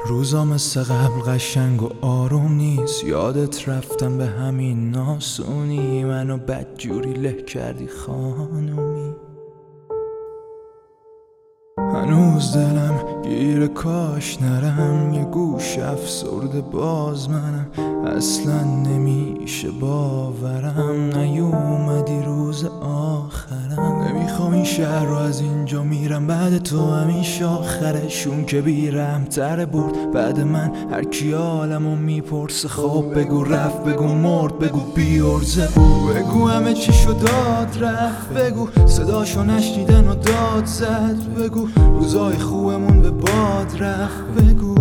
روزا مثل قبل قشنگ و آروم نیست. یادت رفتم به همین ناسونی، منو بدجوری له کردی خانومی. هنوز دلم گیر کاش نرم، یه گوش افسرده باز منم. اصلا نمیشه باورم نیومدی روز آخرم. نمیخوام این شهر رو از اینجا میرم، بعد تو همیشه آخرشون که بیرم تره برد. بعد من هر کی حالمو میپرسه خب بگو رفت، بگو مرد، بگو بیارزه، بگو همه چی شد داد رفت، بگو صداشو نشنیدن و داد زد، بگو روزای خوبمون به باد رفت، بگو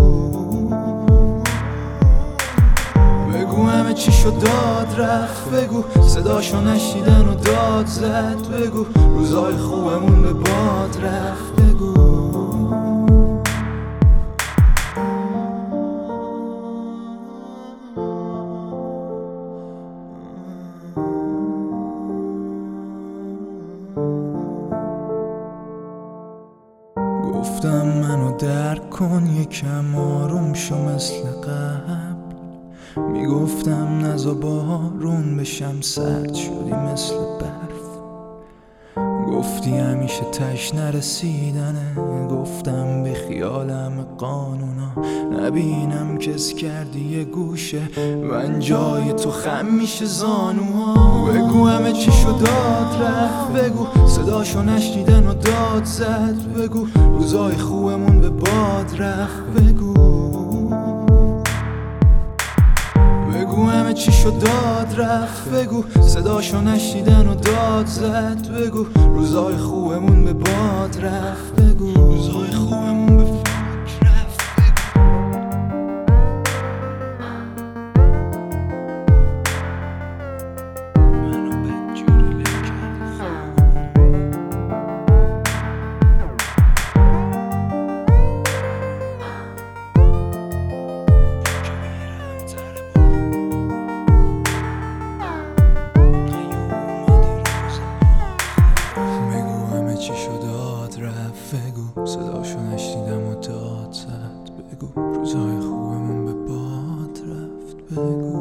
همه چی شد داد رفت، بگو صداشو نشنیدن و داد زد، بگو روزای خوبمون به باد رفت، بگو گفتم منو درک کن، یکم آروم شو مثل قبل. میگفتم نزا بارون بشم، سرد شدی مثل برف. گفتی همیشه تش نرسیدنه، گفتم به خیالم قانونا نبینم کس کردی یه گوشه، من جای تو خم میشه زانوها. بگو همه چی شد داد رفت، بگو صداشو نشنیدن و داد زد، بگو روزای خوبمون به باد رفت، بگو همه چی شد داد رفت، بگو صداشو نشنیدن و داد زد، بگو روزای خوبمون به باد رفت، بگو روزای خوبمون به باد رفت، منو بدجوری له کردی چی شد داد رفت، بگو صداشو نشنیدم و داد زد، بگو روزای خوبمون به باد رفت، بگو